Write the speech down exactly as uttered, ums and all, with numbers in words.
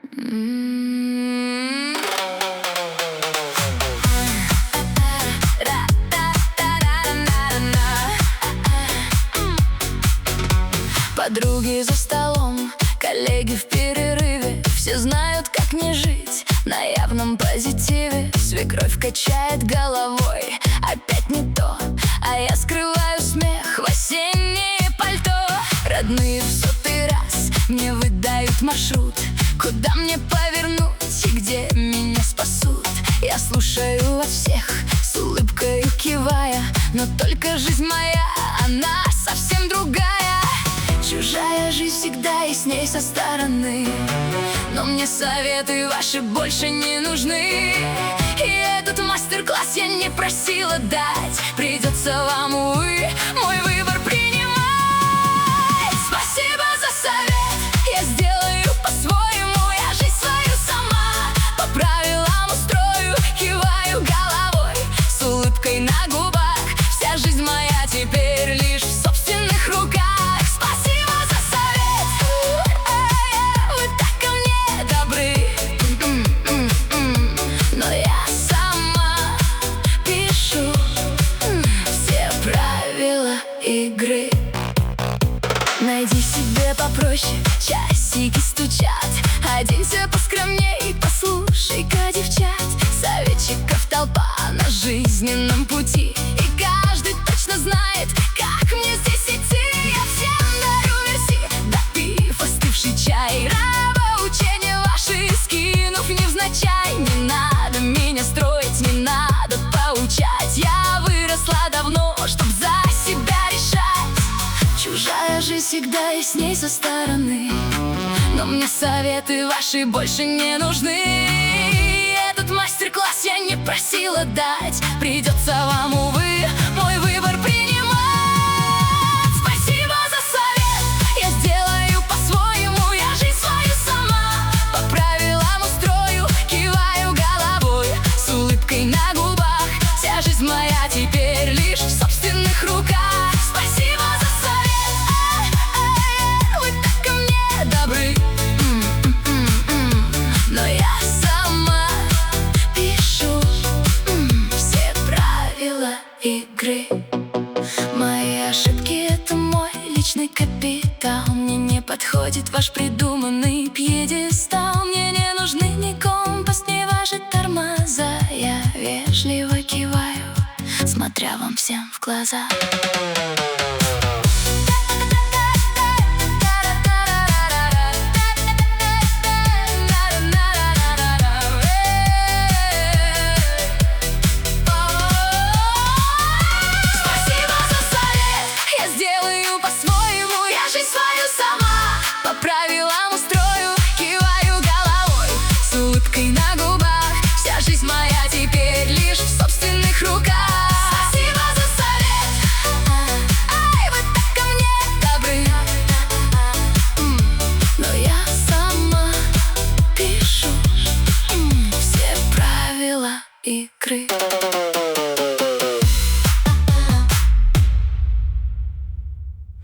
Подруги за столом, коллеги в перерыве, все знают, как не жить на явном позитиве. Свекровь качает головой, опять не то, а я скрываю смех в осеннее пальто. Родные в сотый раз мне выдают маршрут, куда мне повернуть и где меня спасут. Я слушаю вас всех, с улыбкой кивая, но только жизнь моя, она совсем другая. Чужая жизнь всегда и с ней со стороны, но мне советы ваши больше не нужны. И этот мастер-класс я не просила дать, придется вам, увы, мой выбор принимать. Спасибо за совет, я сделаю по-своему, я жизнь свою сама по правилам устрою, киваю головой с улыбкой на губах. Вся жизнь моя теперь лишь в собственных руках. Игры. Найди себе попроще, часики стучат, оденься поскромней, послушай-ка девчат. Советчиков толпа на жизненном пути, и каждый точно знает, как мне здесь идти. Я всем дарю мерси, допив остывший чай, нравоучения ваши скинув невзначай. Не надо меня строить, не надо поучать, я выросла давно, чтоб за себя решать. Чужая жизнь всегда и с ней со стороны, но мне советы ваши больше не нужны. Этот мастер-класс я не просила дать, придется вам, увы, мой выбор принимать. Спасибо за совет, я сделаю по-своему, я жизнь свою сама по правилам устрою, киваю головой с улыбкой на губах. Вся жизнь моя теперь лишь в собственных руках. Спасибо за совет, а-а-а, вы так ко мне добры, м-м-м-м. Но я сама пишу м-м, все правила игры. Мои ошибки — это мой личный капитал. Мне не подходит ваш придуманный пьедестал. Мне не нужны ни компас, ни ваши тормоза. Я вежливо киваю, смотря вам всем в глаза. Спасибо за совет, я сделаю по-своему, я жизнь свою сама по правилам устрою, киваю головой с улыбкой на губах. Вся жизнь моя теперь лишь в собственных руках. Игры.